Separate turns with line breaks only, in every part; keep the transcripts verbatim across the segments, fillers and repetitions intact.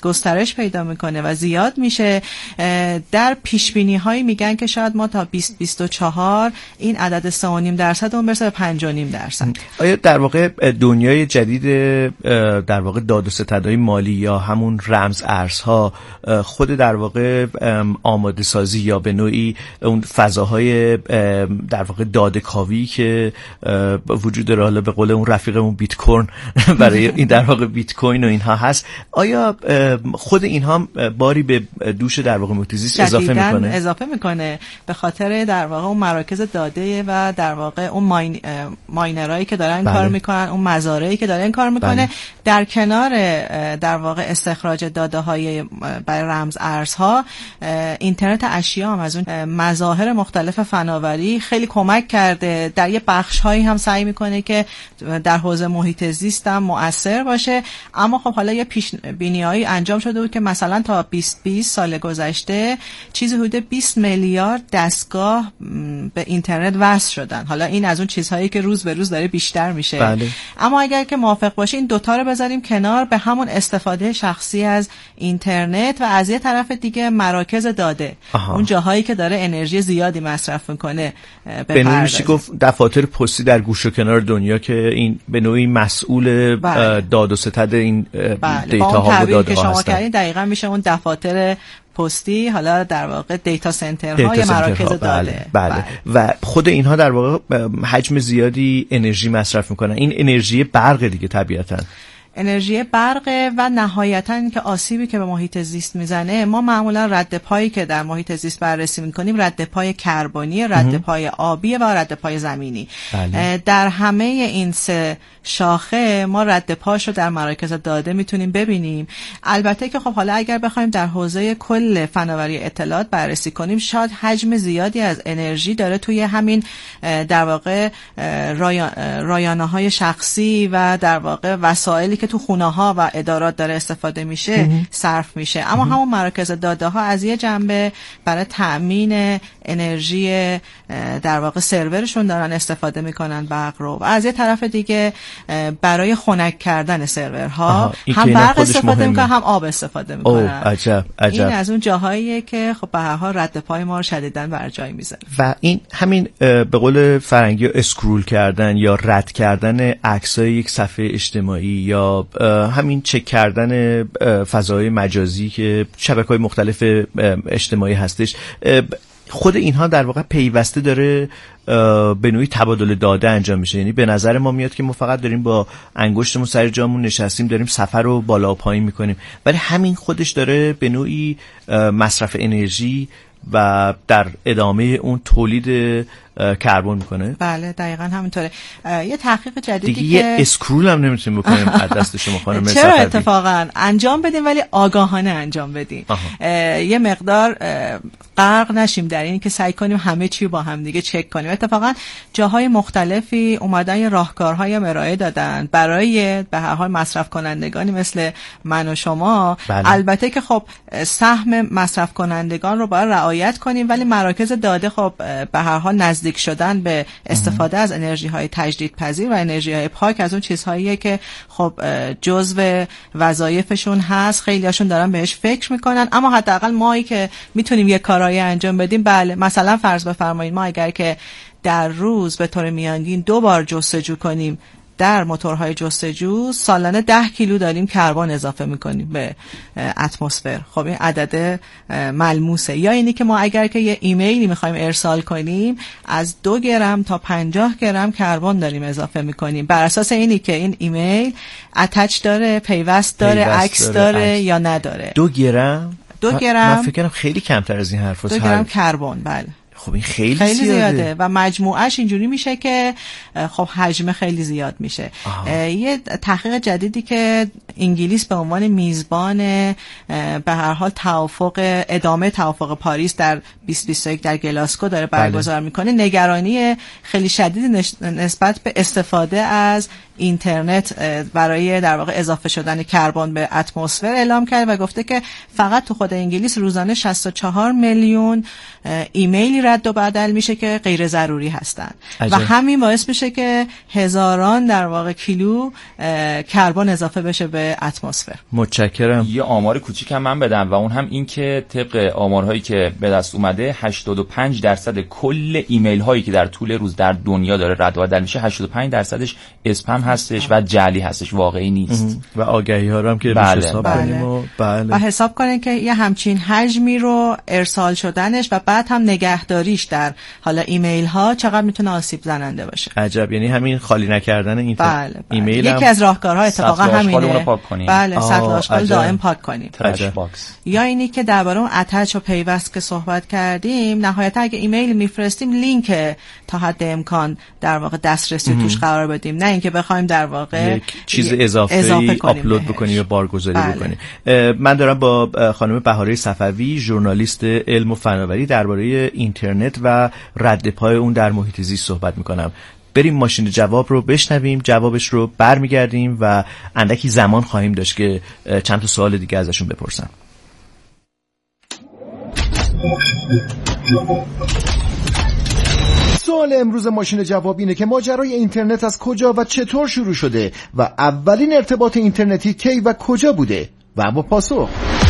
گسترش پیدا میکنه و زیاد میشه. در پیش بینی هایی میگن که شاید ما تا بیست بیست و چهار این عدد سه و نیم درصد اون برسه به پنج و نیم درصد.
آیا در واقع دنیای جدید در واقع داد و ستدهای مالی یا همون رمز ارزها خود در واقع آماده سازی یا به نوعی اون فضاهای در واقع داده کاوی که وجود داره، حالا به قول اون رفیقمون بیت کوین برای این در واقع بیت کوین و اینها هست، آیا خود اینها باری به دوش در واقع محیط زیست اضافه میکنه؟
اضافه میکنه به خاطر در واقع اون مراکز داده و در واقع اون ماین ماینرایی که دارن بله. کار میکنن، اون مزارعی که دارن کار میکنه بله. در کنار در واقع استخراج داده های برای رمز ارزها، اینترنت اشیا هم از اون مظاهر مختلف فناوری خیلی کمک کرده. در یه بخش هایی هم سعی میکنه که در حوزه محیط زیست هم مؤثر باشه. اما خب حالا یه پیش بینی‌هایی انجام شده بود که مثلا تا بیست بیست سال گذشته چیزی حدود بیست میلیارد دستگاه به اینترنت وصل شدن. حالا این از اون چیزهایی که روز به روز داره بیشتر میشه
بله.
اما اگر که موافق باشین این دوتا رو بذاریم کنار، به همون استفاده شخصی از اینترنت و از یه طرف دیگه مراکز داده آها. اون جاهایی که داره انرژی زیادی مصرف میکنه
به نوعی میشه گفت دفاتر پستی در گوش و کنار دنیا که این به نوعی مسئول بله. داد و ستد این
بله.
دیتا ها و داده
که
ها
شما
هستن.
کردین دقیقاً میشه اون دفاتر پستی، حالا در واقع دیتا سنترها یا مراکز داده
بله. بله. بله. و خود اینها در واقع حجم زیادی انرژی مصرف میکنن. این انرژی برق دیگه طبیعتاً
انرژی برق و نهایتاً این که آسیبی که به محیط زیست میزنه، ما معمولا رد پایی که در محیط زیست بررسی میکنیم رد پای کربنی، رد پای آبی و رد پای زمینی. بله. در همه این سه شاخه ما رد پاشو در مراکز داده میتونیم ببینیم. البته که خب حالا اگر بخوایم در حوزه کل فناوری اطلاعات بررسی کنیم، شاید حجم زیادی از انرژی داره توی همین در واقع رایانه های شخصی و در واقع وسایلی که تو خونه ها و ادارات داره استفاده میشه صرف میشه. اما همون مراکز داده ها از یه جنبه برای تأمین انرژی در واقع سرورشون دارن استفاده میکنن برق رو، و از یه طرف دیگه برای خنک کردن سرورها هم برق استفاده میکنن هم آب استفاده میکنن.
عجب عجب.
این از اون جاهاییه که خب به هر حال رد پای ما رو شدیداً بر جای میذاره.
و این همین به قول فرنگی اسکرول کردن یا رد کردن عکسای یک صفحه اجتماعی یا همین چک کردن فضای مجازی که شبکه‌های مختلف اجتماعی هستش، خود اینها در واقع پیوسته داره به نوعی تبادل داده انجام میشه. یعنی به نظر ما میاد که ما فقط داریم با انگشتمون سر جامون نشستیم داریم سفر رو بالا و پایین میکنیم، ولی همین خودش داره به نوعی مصرف انرژی و در ادامه اون تولید کربن میکنه.
بله دقیقاً همینطوره. یه تحقیق جدیدی
دیگه
که
یه اسکرول هم نمیتونیم بکنیم از دست شما خانم.
چرا اتفاقاً انجام بدیم ولی آگاهانه انجام بدیم. یه مقدار غرق نشیم در این که سعی کنیم همه چی با هم دیگه چک کنیم. اتفاقاً جاهای مختلفی اومدن یه راهکارهای ارائه دادن برای به هر حال مصرف کنندگانی مثل من و شما.
بله.
البته که خب سهم مصرف کنندگان رو باید رعایت کنیم، ولی مراکز داده خب به هر حال نزدیک شدن به استفاده از انرژی های تجدیدپذیر و انرژی های پاک از اون چیزهاییه که خب جزو وظایفشون هست، خیلی هاشون دارن بهش فکر میکنن. اما حداقل مایی که میتونیم یه کارایی انجام بدیم، بله مثلا فرض بفرمایید ما اگر که در روز به طور میانگین دو بار جستجو کنیم در موتورهای جستجو، سالانه ده کیلو داریم کربن اضافه میکنیم به اتمسفر. خب این عدد ملموسه. یا اینی که ما اگر که یه ایمیلی میخوایم ارسال کنیم از دو گرم تا پنجاه گرم کربن داریم اضافه میکنیم، بر اساس اینی که این ایمیل اتچ داره، پیوست داره، عکس داره, داره یا نداره.
دو گرم؟
دو گرم
من فکر کنم خیلی کمتر از این حرف هست.
دو گرم کربن بله.
خب این خیلی,
خیلی
زیاده.
زیاده و مجموعش اینجوری میشه که خب حجم خیلی زیاد میشه. یه تحقیق جدیدی که انگلیس به عنوان میزبان به هر حال توافق ادامه توافق پاریس در بیست بیست و یک در گلاسکو داره برگزار بله. میکنه، نگرانی خیلی شدید نسبت به استفاده از اینترنت برای در واقع اضافه شدن کربن به اتمسفر اعلام کرد و گفته که فقط تو خود انگلیس روزانه شصت و چهار میلیون ایمیلی رد و بدل میشه که غیر ضروری هستن و همین باعث میشه که هزاران در واقع کیلو کربن اضافه بشه به اتمسفر.
متشکرم.
یه آمار کوچیک هم من بدم و اون هم این که طبق آمارهایی که به دست اومده هشتاد و پنج درصد کل ایمیل هایی که در طول روز در دنیا داره رد و بدل میشه هشتاد و پنج درصدش اسپم هستش و جعلی هستش، واقعی نیست.
و آگهی ها رو هم که
بله.
حساب
بله.
کنیم و بله.
و حساب کنین که یه همچین حجمی رو ارسال شدنش و بعد هم نگهداریش در حالا ایمیل ها چقدر میتونه آسیب زننده باشه.
عجب. یعنی همین خالی نکردن این
بله. بله.
ایمیل
یکی
هم...
از راهکارها اتفاقا همینه.
پاک کنیم.
بله، سطل آشغال دائم پاک کنیم.
ترش باکس.
یا اینی که درباره اون اتچ و پیوست که صحبت کردیم، نهایتا اگه ایمیل میفرستیم لینک تا حد امکان در واقع دسترسی توش قرار بدیم، نه اینکه بخوایم در واقع
یک چیز اضافه, اضافه آپلود بکنیم یا بارگذاری
بله.
بکنیم. من دارم با خانم بهاره صفوی، ژورنالیست علم و فناوری، درباره اینترنت و رد پای اون در محیط زیست صحبت میکنم. بریم ماشین جواب رو بشنویم، جوابش رو برمیگردیم و اندکی زمان خواهیم داشت که چند تا سوال دیگه ازشون بپرسم.
سوال امروز ماشین جواب اینه که ماجرای اینترنت از کجا و چطور شروع شده و اولین ارتباط اینترنتی کی و کجا بوده؟ و اما پاسخ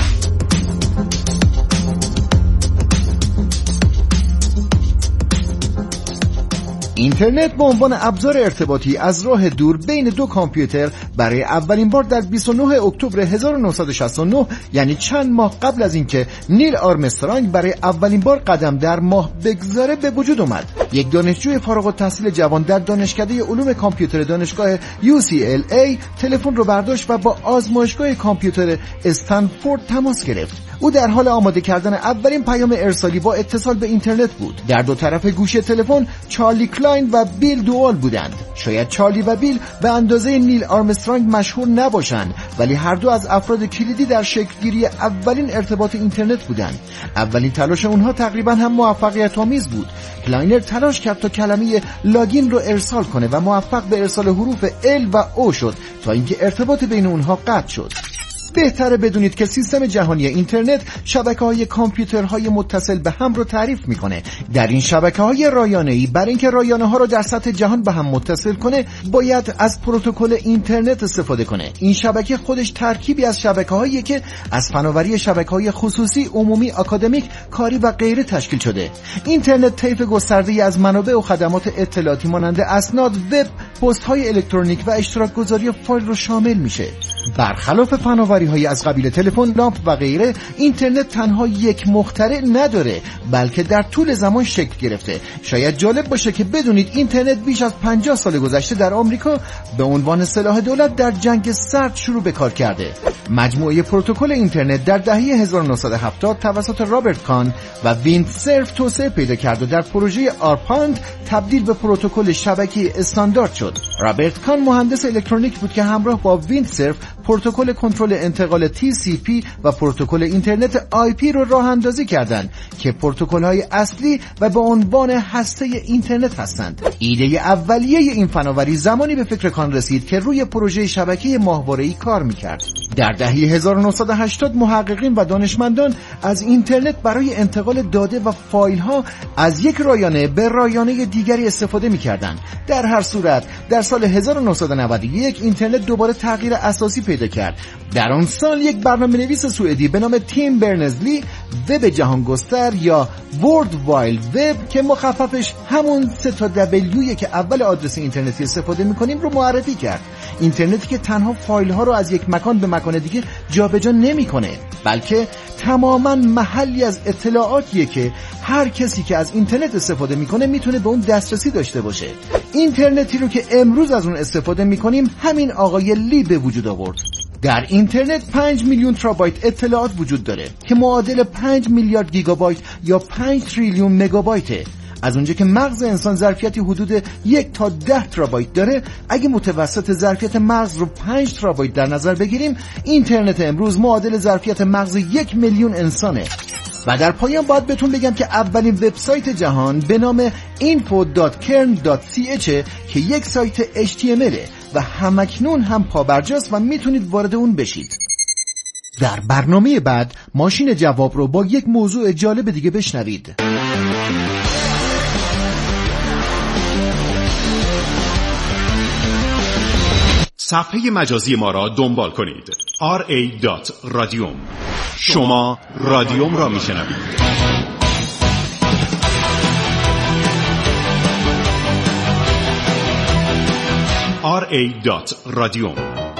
اینترنت به عنوان ابزار ارتباطی از راه دور بین دو کامپیوتر برای اولین بار در بیست و نه اکتبر هزار و نهصد و شصت و نه، یعنی چند ماه قبل از اینکه نیل آرمسترانگ برای اولین بار قدم در ماه بگذاره به وجود اومد. یک دانشجوی فارغ التحصیل جوان در دانشکده علوم کامپیوتر دانشگاه یو سی ال ای تلفن رو برداشت و با آزمایشگاه کامپیوتر استنفورد تماس گرفت. او در حال آماده کردن اولین پیام ارسالی با اتصال به اینترنت بود. در دو طرف گوشی تلفن چارلی کلاین و بیل دوال بودند. شاید چارلی و بیل به اندازه نیل آرمسترانگ مشهور نباشند، ولی هر دو از افراد کلیدی در شکلگیری اولین ارتباط اینترنت بودند. اولین تلاش اونها تقریبا هم موفقیت آمیز بود. کلاینر تلاش کرد تا کلمه لاگین رو ارسال کنه و موفق به ارسال حروف ال و او شد تا اینکه ارتباط بین اونها قطع شد. بهتره بدونید که سیستم جهانی اینترنت شبکه‌های کامپیوترهای متصل به هم رو تعریف میکنه. در این شبکه‌های رایانه‌ای برای اینکه رایانه‌ها رو در سطح جهان به هم متصل کنه باید از پروتکل اینترنت استفاده کنه. این شبکه خودش ترکیبی از شبکه‌هایی که از فناوری شبکه‌های خصوصی، عمومی، آکادمیک، کاری و غیره تشکیل شده. اینترنت طیف گسترده‌ای از منابع و خدمات اطلاعاتی مانند اسناد، وب، پست‌های الکترونیک و اشتراک گذاری فایل رو شامل میشه. برخلاف فناوری های از قبیل تلفن، لامپ و غیره، اینترنت تنها یک مخترع نداره، بلکه در طول زمان شکل گرفته. شاید جالب باشه که بدونید اینترنت بیش از پنجاه سال گذشته در آمریکا به عنوان سلاح دولت در جنگ سرد شروع به کار کرده. مجموعه پروتکل اینترنت در دهه هزار و نهصد و هفتاد توسط رابرت کان و ویند سرف توسعه پیدا کرد و در پروژه آرپاند تبدیل به پروتکل شبکه‌ای استاندارد شد. رابرت کان مهندس الکترونیک بود که همراه با ویند سرف پروتکل کنترل انتقال تی سی پی و پروتکل اینترنت آی پی رو راه اندازی کردند که پروتکل‌های اصلی و به عنوان هسته اینترنت هستند. ایده اولیه این فناوری زمانی به فکر کان رسید که روی پروژه شبکه ماهواره‌ای کار می‌کرد. در دهه هزار و نهصد و هشتاد محققین و دانشمندان از اینترنت برای انتقال داده و فایل‌ها از یک رایانه به رایانه دیگری استفاده می‌کردند. در هر صورت در سال هزار و نهصد و نود و یک اینترنت دوباره تغییر اساسی پیدا کرد. در آن سال یک برنامه‌نویس سوئدی به نام تیم برنرز-لی وب جهانگستر یا ورلد واید وب که مخففش همون سه تا دبلیویه که اول آدرس اینترنتی استفاده می‌کنیم رو معرفی کرد. اینترنتی که تنها فایل‌ها رو از یک مکان به مکان دیگه جابجا نمی‌کنه، بلکه تماماً محلی از اطلاعاتیه که هر کسی که از اینترنت استفاده میکنه میتونه به اون دسترسی داشته باشه. اینترنتی رو که امروز از اون استفاده میکنیم همین آقای لی به وجود آورد. در اینترنت پنج میلیون ترابایت اطلاعات وجود داره که معادل پنج میلیارد گیگابایت یا پنج تریلیون مگابایته. از اونجا که مغز انسان ظرفیتی حدود یک تا ده ترابایت داره، اگه متوسط ظرفیت مغز رو پنج ترابایت در نظر بگیریم، اینترنت امروز معادل ظرفیت مغز یک میلیون انسانه. و در پایان باید بهتون بگم که اولین وبسایت جهان به نام اینفو دات کرن دات سی اچ که یک سایت اچ تی ام ال و همکنون هم پابرجاست و میتونید وارد اون بشید. در برنامه بعد ماشین جواب رو با یک موضوع جالب دیگه بشنوید.
صفحه مجازی ما را دنبال کنید. آر ای دات رادیوم. شما رادیوم را میشنوید. آر ای دات رادیوم.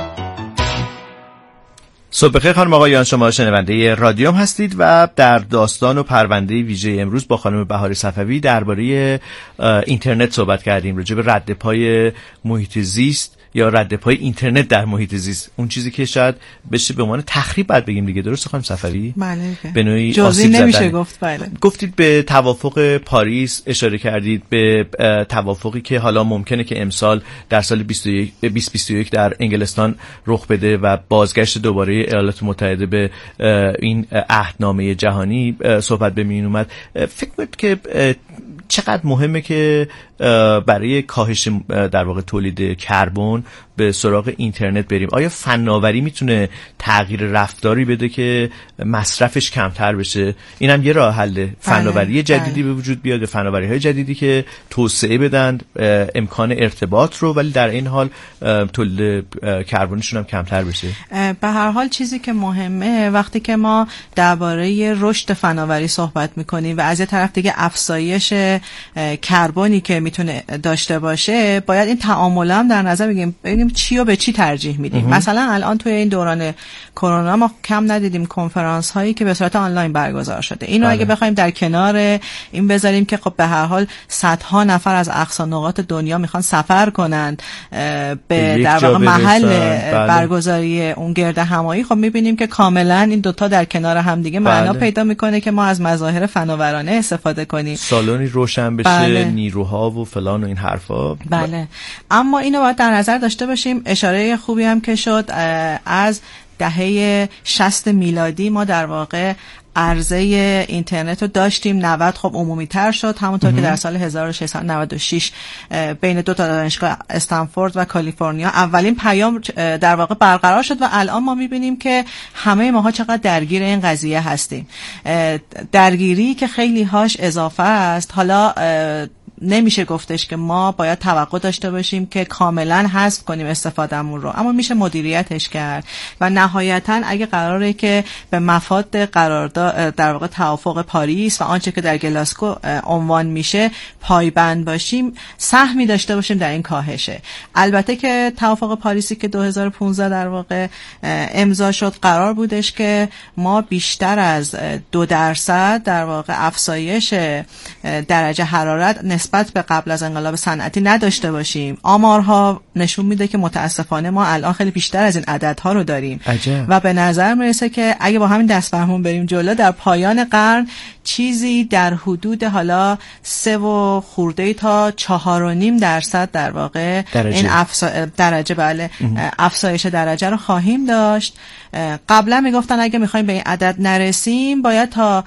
صبح بخیر خانم آقایان، شما شنونده رادیوم هستید و در داستان و پرونده ویژه امروز با خانم بهار صفوی درباره اینترنت صحبت کردیم، راجع به رد پای محیط زیست یا رد پای اینترنت در محیط زیست، اون چیزی که شاید بشه به عنوان تخریب بعد بگیم دیگه. درسته خانم صفوی؟
بله.
به نوعی
جزئی نمیشه گفت. بله.
گفتید به توافق پاریس اشاره کردید، به توافقی که حالا ممکنه که امسال در سال بیست و بیست و یک در انگلستان رخ بده و بازگشت دوباره ایالات متحده به این عهدنامه جهانی صحبت به میون اومد. فکر می‌کنید که چقدر مهمه که برای کاهش در واقع تولید کربن به سراغ اینترنت بریم؟ آیا فناوری میتونه تغییر رفتاری بده که مصرفش کمتر بشه؟ اینم یه راه حله، فناوری جدیدی به وجود بیاد، فناوری‌های جدیدی که توسعه بدن امکان ارتباط رو، ولی در این حال تولید کربنشون هم کمتر بشه.
به هر حال چیزی که مهمه وقتی که ما درباره رشد فناوری صحبت میکنیم و از یه طرف دیگه افزایش کربنی که میتونه داشته باشه، باید این تعامل هم در نظر بگیریم، ببینیم چی و به چی ترجیح میدیم. مثلا الان توی این دوران کرونا ما کم ندیدیم کنفرانس هایی که به صورت آنلاین برگزار شده. اینو اگه بخوایم در کنار این بذاریم که خب به هر حال صدها نفر از اقصا نقاط دنیا میخوان سفر کنند به در واقع محل برگزاری اون گرد همایی، خب میبینیم که کاملا این دوتا در کنار هم دیگه معنا پیدا میکنه که ما از مظاهر فناورانه استفاده کنیم،
سالنی روشن بشه، بله. نیروها و فلان و این حرفا.
بله. اما اینو باید در نظر داشته باشیم، اشاره خوبی هم که شد، از دهه شصت میلادی ما در واقع عرضه اینترنت رو داشتیم. نود خب عمومی تر شد، همونطور که در سال هزار و ششصد و نود و شش بین دو تا دانشگاه استنفورد و کالیفرنیا اولین پیام در واقع برقرار شد و الان ما میبینیم که همه ماها چقدر درگیر این قضیه هستیم. درگیری که خیلی هاش اضافه است. حالا نمیشه گفتش که ما باید توقع داشته باشیم که کاملا حذف کنیم استفادهمون رو، اما میشه مدیریتش کرد و نهایتا اگه قراره که به مفاد قرارداد در واقع توافق پاریس و آنچه که در گلاسگو عنوان میشه پایبند باشیم، سهمی داشته باشیم در این کاهشه. البته که توافق پاریسی که دو هزار و پانزده در واقع امضا شد قرار بودش که ما بیشتر از دو درصد در واقع افزایش درجه حرارت نسبت به قبل از انقلاب صنعتی نداشته باشیم. آمارها نشون میده که متاسفانه ما الان خیلی بیشتر از این عددها رو داریم. عجب. و به نظر میرسه که اگه با همین دستفرمون بریم جلو، در پایان قرن چیزی در حدود حالا سه و خورده تا چهار و نیم درصد در واقع درجه. این افزا... درجه بله افزایش درجه رو خواهیم داشت. قبلا میگفتن اگه میخوایم به این عدد نرسیم باید تا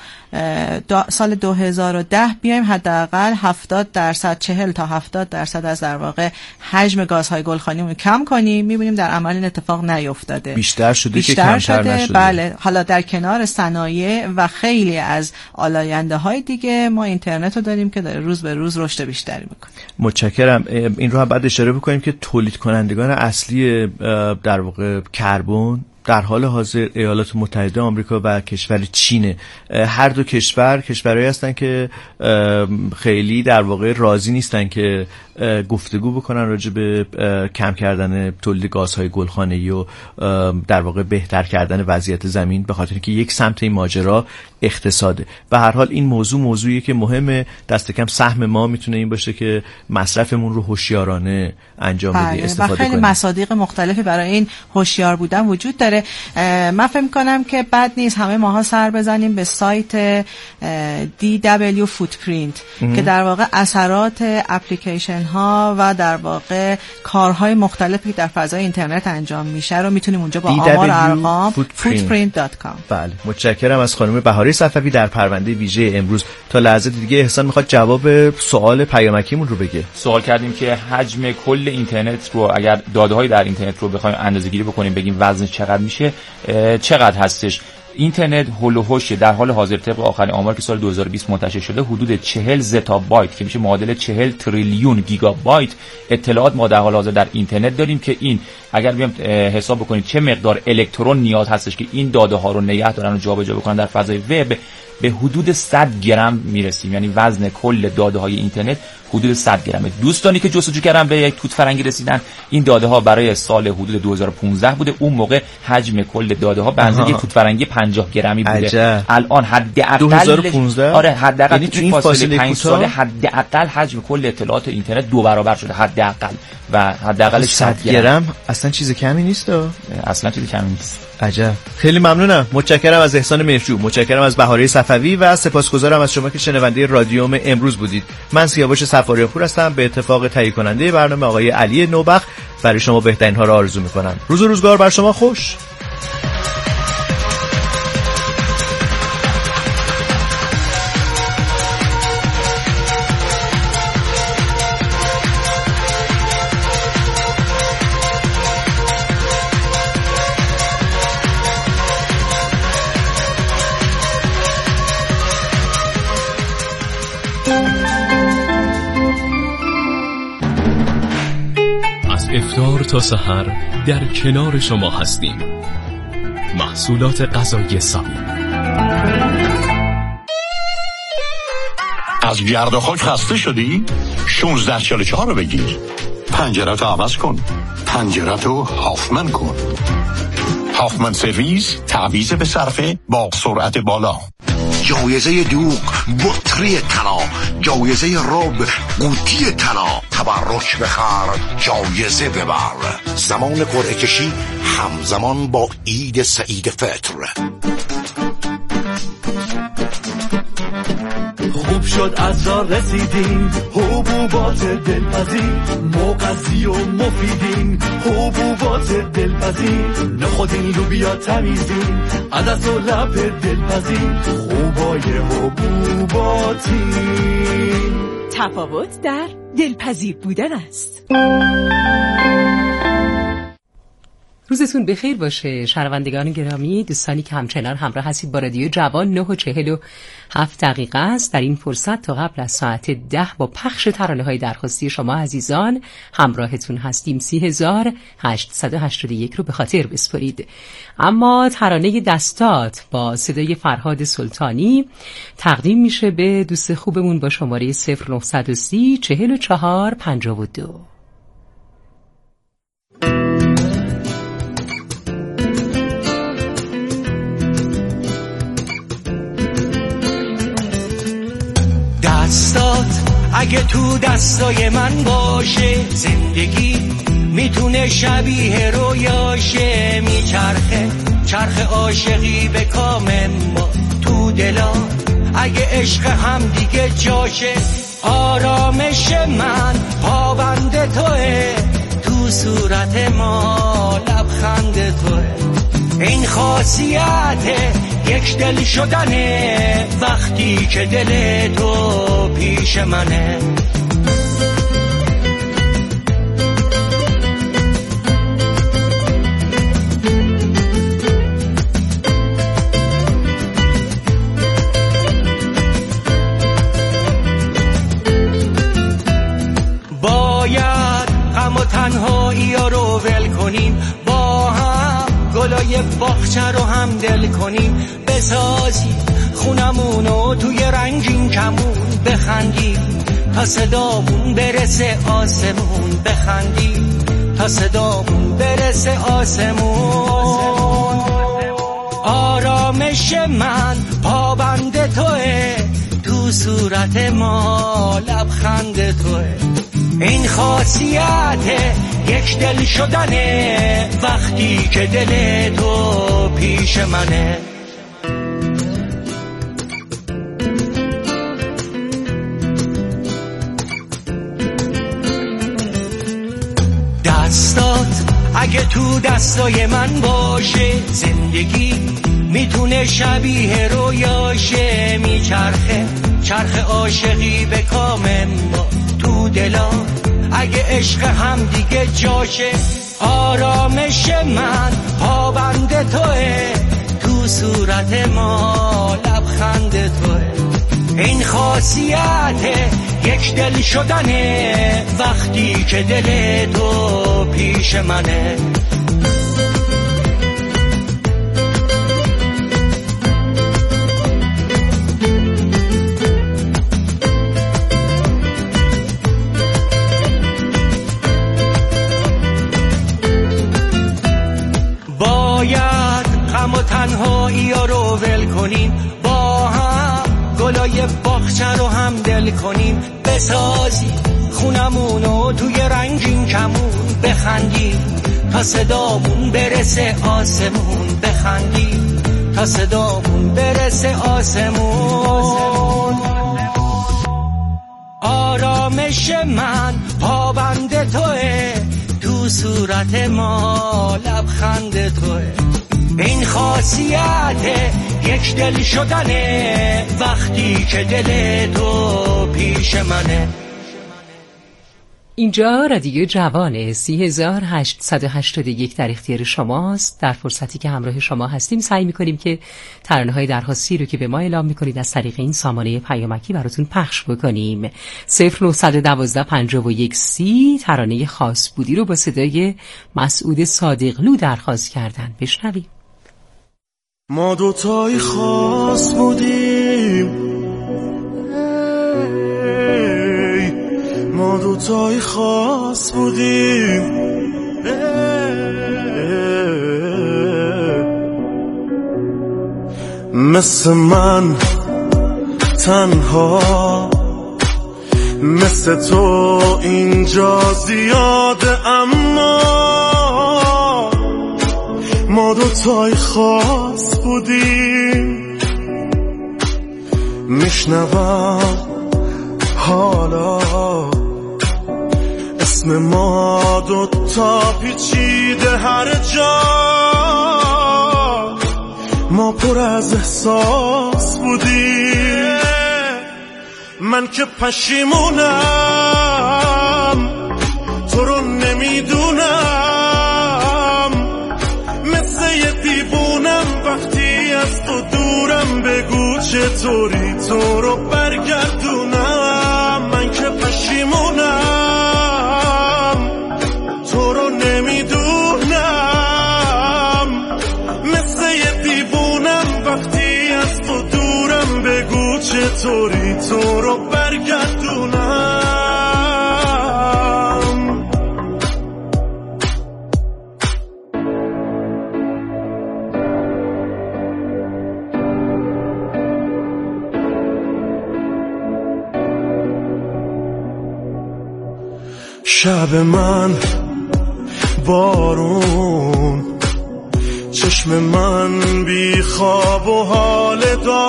سال دو هزار و ده بیایم حداقل هفتاد درصد چهل تا هفتاد درصد از در واقع حجم گازهای گلخانیمون کم کنیم. میبینیم در عمل این اتفاق نیفتاده،
بیشتر شده
بیشتر
که کمتر
شده.
نشده.
بله. حالا در کنار صنایع و خیلی از آلاینده های دیگه ما اینترنت رو داریم که داره روز به روز رشد بیشتری میکنه.
متشکرم. این رو هم بعد اشاره بکنیم که تولید کنندگان اصلی در واقع کربن در حال حاضر ایالات متحده آمریکا و کشور چینه. هر دو کشور کشورهایی هستن که خیلی در واقع راضی نیستن که گفتگو بکنن راجع به کم کردن تولید گازهای گلخانه‌ای و در واقع بهتر کردن وضعیت زمین، به خاطر اینکه یک سمت این ماجرا اقتصاده. به هر حال این موضوع موضوعیه که مهمه. دست کم سهم ما میتونه این باشه که مصرفمون رو هوشیارانه انجام بدیم، استفاده کنیم.
و خیلی مصادیق مختلفی برای این هوشیار بودن وجود داره. بله من فکر می‌کنم که بد نیست همه ماها سر بزنیم به سایت دی دبلیو Footprint که در واقع اثرات اپلیکیشن ها و در واقع کارهای مختلفی در فضای اینترنت انجام میشه رو میتونیم اونجا با آمار و ارقام footprint دات کام.
بله متشکرم از خانم بهاری صفوی در پرونده ویژه امروز. تا لحظه دیگه احسان میخواد جواب سوال پیامکیمون رو بگه.
سوال کردیم که حجم کل اینترنت رو اگر داده‌های در اینترنت رو بخوایم اندازه‌گیری بکنیم بگیم وزن چقدر میشه، چقدر هستش. اینترنت هول و هوش در حال حاضر طبق آخرین آمار که سال دو هزار و بیست منتشر شده حدود چهل زتابایت که میشه معادل چهل تریلیون گیگابایت اطلاعات ما در حال حاضر در اینترنت داریم که این اگر بیام حساب بکنید چه مقدار الکترون نیاز هستش که این داده ها رو نگه دارن و جابجا بکنن در فضای وب، به حدود صد گرم میرسیم. یعنی وزن کل داده های اینترنت حدود صد گرمه. دوستانی که جستجو کردن به یک توت فرنگی رسیدن، این داده ها برای سال حدود دو هزار و پانزده بوده. اون موقع حجم کل داده ها به اندازه یک توت فرنگی پنجاه گرمی بوده.
عجب.
الان حداقل
دو هزار و پانزده
آره حداقل
یعنی
تو این فاصله پنج ساله حداقل حجم کل اطلاعات اینترنت دو برابر شده حداقل و حداقلش صد گرم.
گرم اصلا چیز کمی نیست.
اصلا چیز کمی نیست.
عجب. خیلی ممنونم. متشکرم از احسان مهرجو، متشکرم از بهاری صفوی و سپاسگزارم از شما که شنونده رادیوم امروز بودید. من سیاوش صفاری‌پور هستم. به اتفاق تهیه کننده برنامه آقای علی نوبخت برای شما بهترین ها را آرزو می‌کنم. روز و روزگار بر شما خوش.
افطار تا سحر در کنار شما هستیم. محصولات غذایی سامی.
از گرد و خاک خسته شدی؟ شانزده چهل و چهار رو بگیر. پنجره‌تو عوض کن. پنجره‌تو هافمن کن. هافمن سرویس، تعویض به صرفه با سرعت بالا.
جایزه دوغ بطری طلا، جایزه رب قوطی طلا، تبرک بخر جایزه ببر. زمان قرعه کشی همزمان با عید سعید فطر.
خوب شد از راه رسیدیم، حبوبات دلپذیر مغذی و مفیدین، حبوبات دلپذیر نخودین لوبیا تمیزین، عدس و لب دلپذیر خوبای حبوباتی.
تفاوت در دلپذیر بودن است. روزتون بخیر باشه شنوندگان گرامی، دوستانی که همچنان همراه هستید با رادیو جوان. نه و چهل و هفت دقیقه است. در این فرصت تا قبل از ساعت ده با پخش ترانه های درخواستی شما عزیزان همراهتون هستیم. سی هزار هشتصد و هشتاد و یک رو به خاطر بسپرید. اما ترانه دستات با صدای فرهاد سلطانی تقدیم میشه به دوست خوبمون با شماره صفر نه سی چهل و چهار پنجاه و دو.
دستات اگه تو دستای من باشه، زندگی میتونه شبیه رویاشه. میچرخه چرخ عاشقی به کام ما تو دلا، اگه عشق هم دیگه جاشه. آرامش من پابند توه، تو صورت ما لبخند توه. این خاصیت یک دل شدنه وقتی که دل تو پیش منه. باید غم و تنهایی رو ول کنیم، با هم گلای باغچه رو هم دل کنیم، بسازیم خونمونو توی رنگین کمون، بخندیم تا صدامون برسه آسمون، بخندیم تا صدامون برسه آسمون. آرامش من پابند توه، تو صورت ما لبخند توه. این خاصیت یک دل شدنه وقتی که دل تو پیش منه. دستات اگه تو دستای من باشه زندگی میتونه شبیه رویاشه. میچرخه چرخ عاشقی به کامم با تو دلا اگه عشق هم دیگه جاشه. آرامش من پابند توه تو صورت ما لبخند توه. این خاصیت یک دل شدنه وقتی که دل تو پیش منه. باید غم و تنهایی رو ول کنیم، با هم گلای باغچه رو هم دل کنیم. بسازیم خونمونو توی رنگین کمون، بخندیم تا صدامون برسه آسمون. بخندیم تا صدامون برسه آسمون. آرامش من پابند توه تو صورت ما لبخند توه. این خاصیت یک دل شدنه وقتی که دل تو پیش منه.
اینجا رادیو جوانه سی هزار هشتصد و هشتاد و یک در اختیار شماست. در فرصتی که همراه شما هستیم سعی میکنیم که ترانه‌های درخواستی رو که به ما اعلام میکنید از طریق این سامانه پیامکی براتون پخش بکنیم. صفر نه یک دو پنجاه و یک سی ترانه خاص بودی رو با صدای مسعود صادقلو درخواست کردن. بشنویم.
ما دوتای خاص بودیم، ما دوتای خاص بودیم، مثل من تنها، مثل تو اینجا زیاده، اما ما دوتای خاص بودیم. میشنوم حالا اسم ما دوتا پیچیده هر جا، ما پر از احساس بودیم. من که پشیمونم تو رو نمیدونم، مثل یه دیوونم وقتی از تو دورم، بگو چطوری تو رو برگردونم. من که پشیمونم تو رو نمیدونم، مثل یه دیوونم وقتی از تو دورم، بگو چطوری تو رو برگردونم. شب من بارون، چشم من بی خواب و حال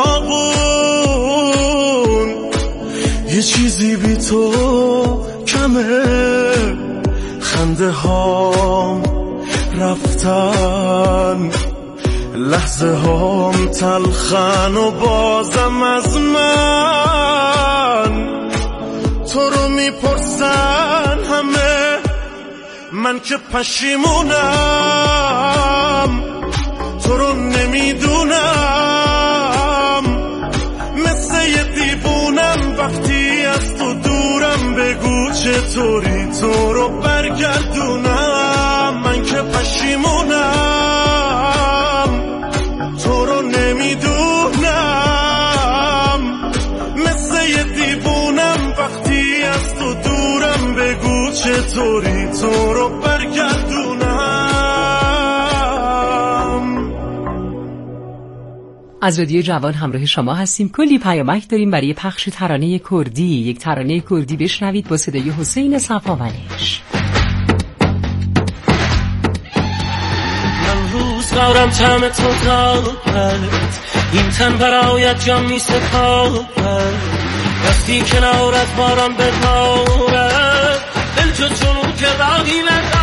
داغون، یه چیزی بی تو کمه، خنده هام رفتن، لحظه هام تلخن و بازم از من تو رو میپرسن همه. من که پشیمونم تو رو نمیدونم، مثل یه دیوونم وقتی از تو دورم، بگو چطوری تو رو برگردونم. من که پشیمونم تو رو نمیدونم، مثل یه دیوونم وقتی از تو دورم، بگو چطوری تو رو برگردونم.
از رادیو جوان همراه شما هستیم. کلی پیامک داریم برای پخش ترانه کردی. یک ترانه کردی بشنوید با صدای حسین صفاونش.
من روزگارم طعم تو دارد، این تن برایت جان می سپارد، وقتی کنارت باران ببارد، دل جو جنون که راهی ندارد.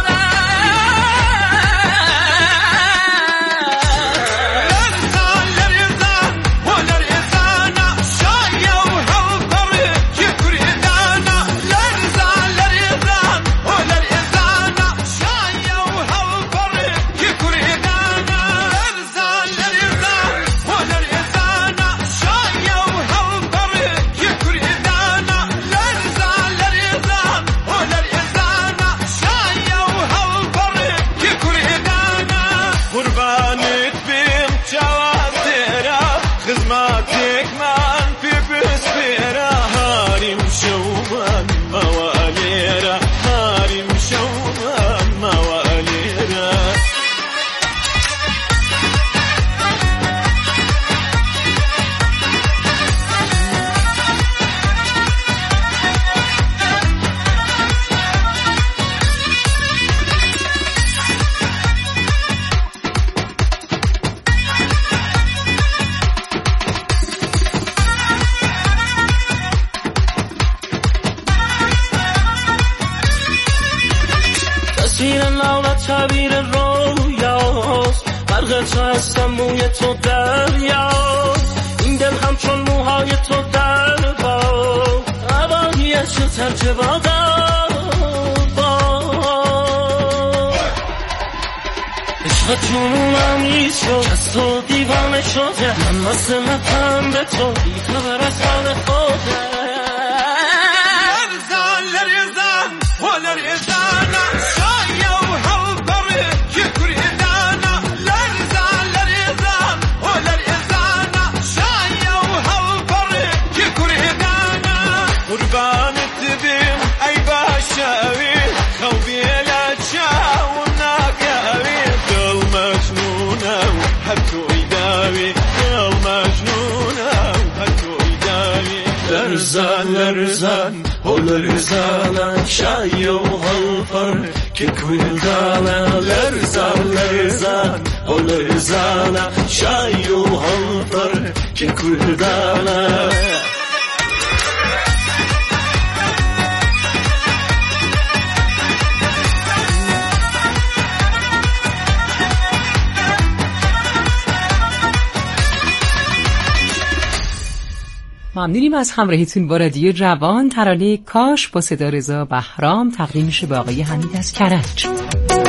تعبیر رویاست، برق تو هستم موی تو دریاست، این دل همچون موهای تو در با عبایت چه ترجه بادم با عشق جنونم شد، از تو دیوانه شده، من واسه نتم به تو بی خبر از حال خوده. لرزان لرزان و لرزان لرزان لرزان و لرزان شای و هلپر که کلدانه، لرزان لرزان و لرزان شای و هلپر که کلدانه.
ممنونیم از همراهیتون با رادیو جوان. ترانه کاش با صدا رضا بهرام تقدیم میشه به آقای حمید از کرج.